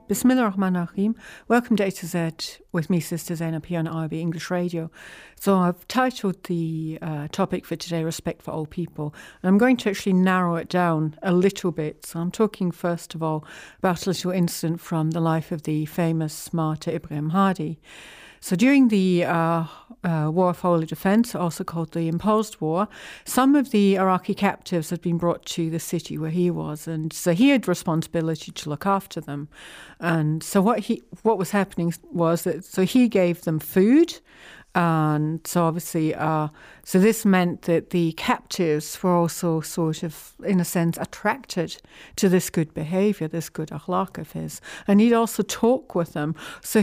Bismillah ar-Rahman ar-Rahim. Welcome to A to Z with me, Sister Zainab, here on IB English Radio. So I've titled the topic for today, Respect for Old People. And I'm going to actually narrow it down a little bit. So I'm talking first of all about a little incident from the life of the famous martyr Ibrahim Hadi. So during the War of Holy Defense, also called the Imposed War, some of the Iraqi captives had been brought to the city where he was, and so he had responsibility to look after them. And so what was happening was that he gave them food. And so obviously, so this meant that the captives were also sort of, in a sense, attracted to this good behavior, this good akhlaq of his. And he'd also talk with them. So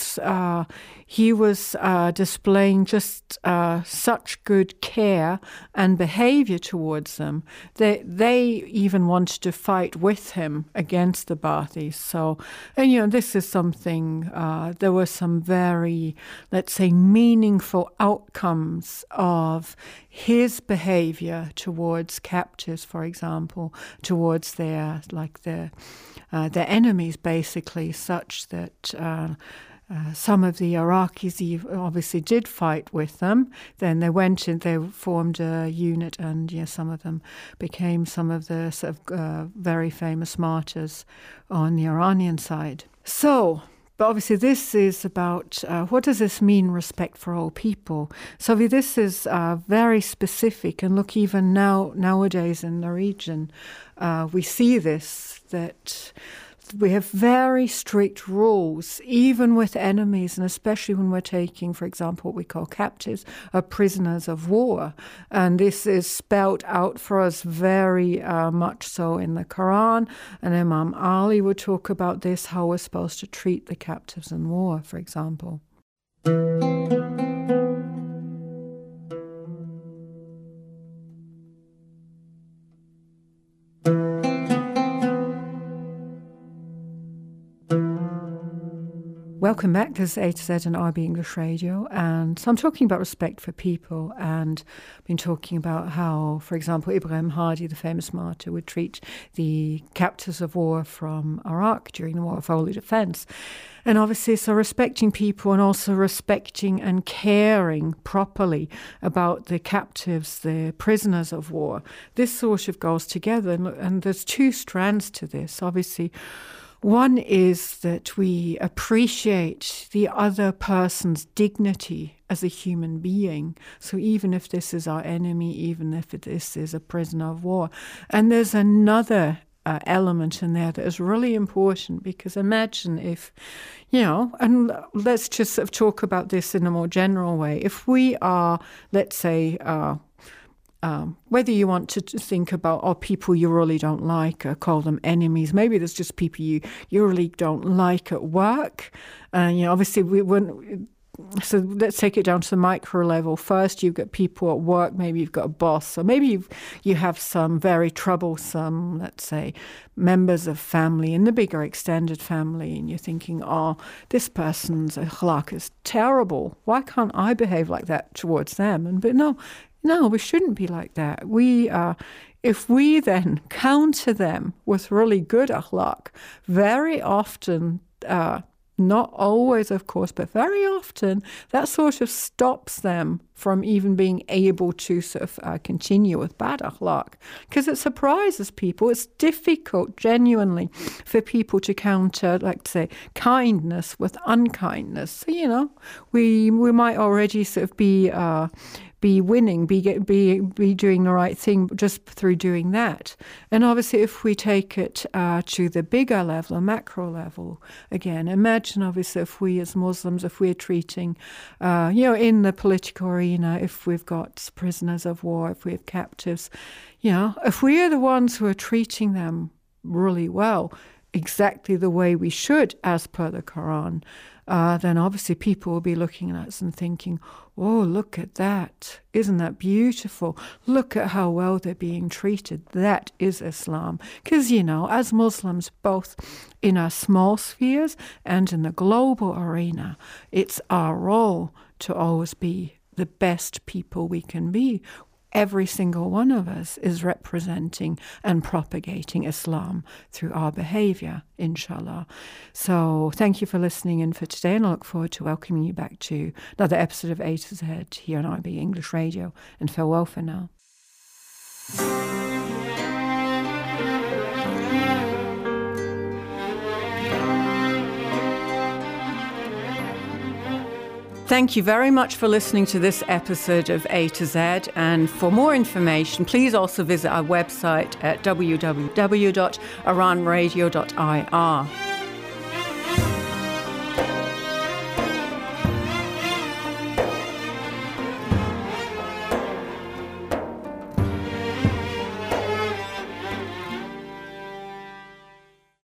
he was displaying just such good care and behavior towards them that they even wanted to fight with him against the Ba'athis. So, and this is something, there were some very, let's say, meaningful outcomes of his behavior towards captives, for example, towards their enemies, basically, such that some of the Iraqis obviously did fight with them. Then they went and they formed a unit, and some of them became some of the sort of very famous martyrs on the Iranian side. But obviously this is about what does this mean, respect for all people? So this is very specific, and look, even nowadays in the region, we see this, that we have very strict rules, even with enemies, and especially when we're taking, for example, what we call captives, or prisoners of war. And this is spelt out for us very much so in the Quran. And Imam Ali would talk about this, how we're supposed to treat the captives in war, for example. Welcome back. This is A to Z and IB English Radio, and so I'm talking about respect for people, and I've been talking about how, for example, Ibrahim Hadi, the famous martyr, would treat the captives of war from Iraq during the War of Holy Defense. And obviously, so respecting people and also respecting and caring properly about the captives, the prisoners of war, this sort of goes together, and there's two strands to this, obviously. One is that we appreciate the other person's dignity as a human being. So even if this is our enemy, even if this is a prisoner of war. And there's another element in there that is really important, because imagine if, and let's just sort of talk about this in a more general way. If we are, let's say, whether you want to think about people you really don't like, call them enemies. Maybe there's just people you really don't like at work. Obviously we wouldn't. So let's take it down to the micro level. First, you've got people at work. Maybe you've got a boss, or maybe you have some very troublesome, let's say, members of family in the bigger extended family, and you're thinking, oh, this person's akhlaq is terrible. Why can't I behave like that towards them? But no, we shouldn't be like that. If we then counter them with really good akhlaq, very often, not always, of course, but very often, that sort of stops them from even being able to sort of continue with bad akhlaq, because it surprises people. It's difficult, genuinely, for people to counter, like, say, kindness with unkindness. So, we might already sort of be winning, be doing the right thing just through doing that. And obviously, if we take it to the bigger level, a macro level, again, imagine obviously if we as Muslims, if we're treating, in the political arena, if we've got prisoners of war, if we have captives, if we are the ones who are treating them really well, exactly the way we should as per the Quran, then obviously people will be looking at us and thinking, oh, look at that. Isn't that beautiful? Look at how well they're being treated. That is Islam. Because, as Muslims, both in our small spheres and in the global arena, it's our role to always be the best people we can be. every single one of us is representing and propagating Islam through our behavior, inshallah. So thank you for listening in for today, and I look forward to welcoming you back to another episode of A to Z here on IB English Radio, and farewell for now. Thank you very much for listening to this episode of A to Z. And for more information, please also visit our website at www.iranradio.ir.